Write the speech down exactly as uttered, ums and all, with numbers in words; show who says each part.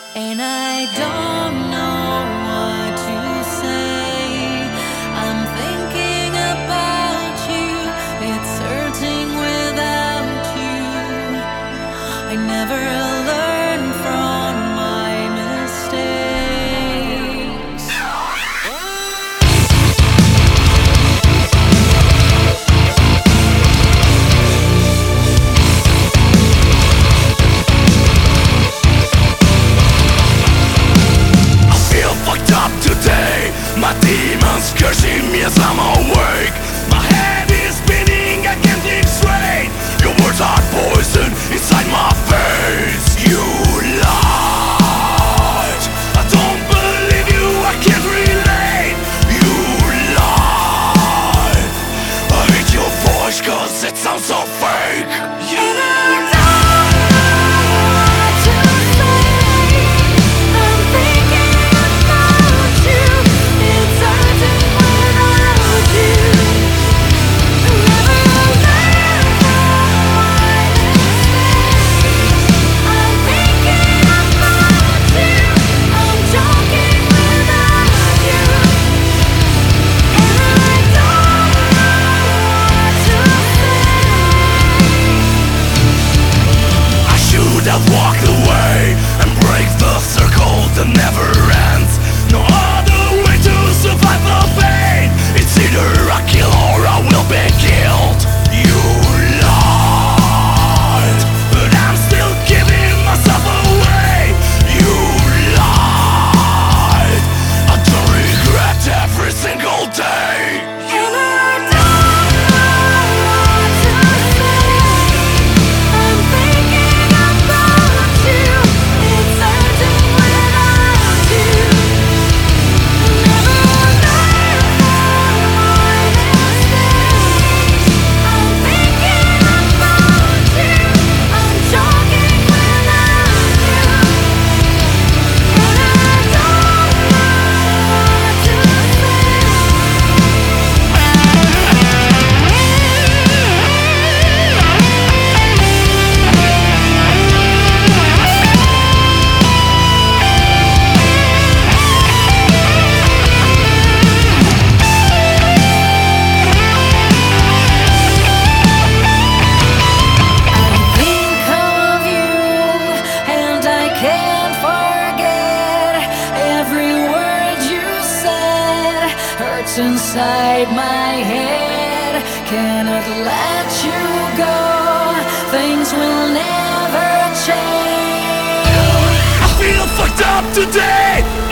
Speaker 1: And I don't know what to say. I'm thinking about you. It's hurting without you. I never learn from my mistakes.
Speaker 2: My demons cursing me as I'm awake. My head is spinning, I can't think straight. Your words are poison inside my face. You lied, I don't believe you, I can't relate. You lied, I hate your voice cause it sounds so fake. You lied. I've walked away and break the circle that never ends. No other way to survive the pain. It's either I kill or I will be killed. You lied, but I'm still giving myself away. You lied, I don't regret every single day. You lied. Inside my head, cannot let you go. Things will never change. I feel fucked up today.